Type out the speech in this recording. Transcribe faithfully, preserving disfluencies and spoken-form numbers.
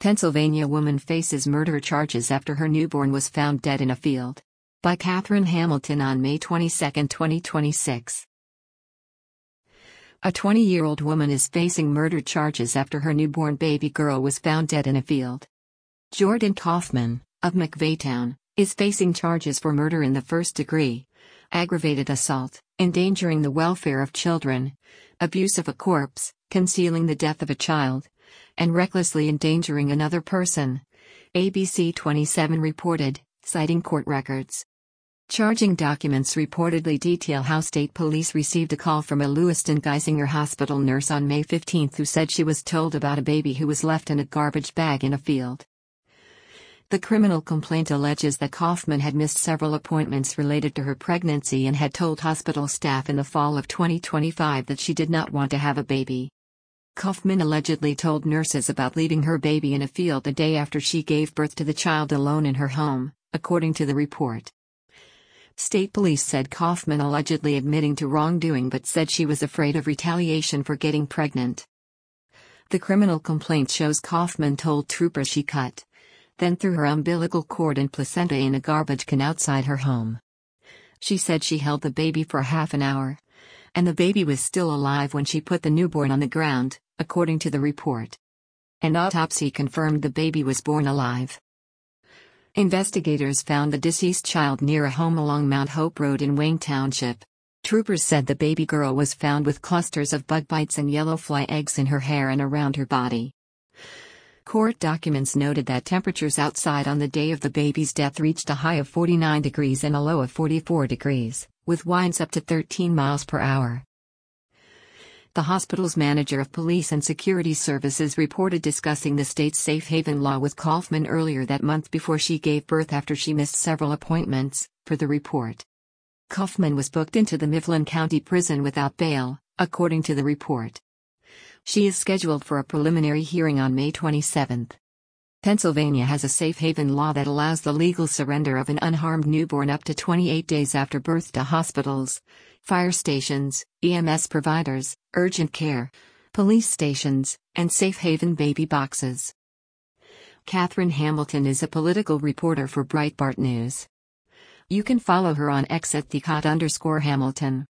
Pennsylvania woman faces murder charges after her newborn was found dead in a field. By Catherine Hamilton on May twenty-second, twenty twenty-six. A twenty-year-old woman is facing murder charges after her newborn baby girl was found dead in a field. Jordan Kaufman, of McVeytown, is facing charges for murder in the first degree, aggravated assault, endangering the welfare of children, abuse of a corpse, concealing the death of a child, and recklessly endangering another person, A B C twenty-seven reported, citing court records. Charging documents reportedly detail how state police received a call from a Lewiston Geisinger Hospital nurse on May fifteenth who said she was told about a baby who was left in a garbage bag in a field. The criminal complaint alleges that Kaufman had missed several appointments related to her pregnancy and had told hospital staff in the fall of twenty twenty-five that she did not want to have a baby. Kaufman allegedly told nurses about leaving her baby in a field the day after she gave birth to the child alone in her home, according to the report. State police said Kaufman allegedly admitting to wrongdoing but said she was afraid of retaliation for getting pregnant. The criminal complaint shows Kaufman told troopers she cut, then threw her umbilical cord and placenta in a garbage can outside her home. She said she held the baby for half an hour, and the baby was still alive when she put the newborn on the ground, according to the report. An autopsy confirmed the baby was born alive. Investigators found the deceased child near a home along Mount Hope Road in Wayne Township. Troopers said the baby girl was found with clusters of bug bites and yellow fly eggs in her hair and around her body. Court documents noted that temperatures outside on the day of the baby's death reached a high of forty-nine degrees and a low of forty-four degrees, with winds up to thirteen miles per hour. The hospital's manager of police and security services reported discussing the state's safe haven law with Kaufman earlier that month before she gave birth after she missed several appointments, per the report. Kaufman was booked into the Mifflin County Prison without bail, according to the report. She is scheduled for a preliminary hearing on May twenty-seventh. Pennsylvania has a safe haven law that allows the legal surrender of an unharmed newborn up to twenty-eight days after birth to hospitals, fire stations, E M S providers, urgent care, police stations, and safe haven baby boxes. Catherine Hamilton is a political reporter for Breitbart News. You can follow her on X at thecot underscore Hamilton.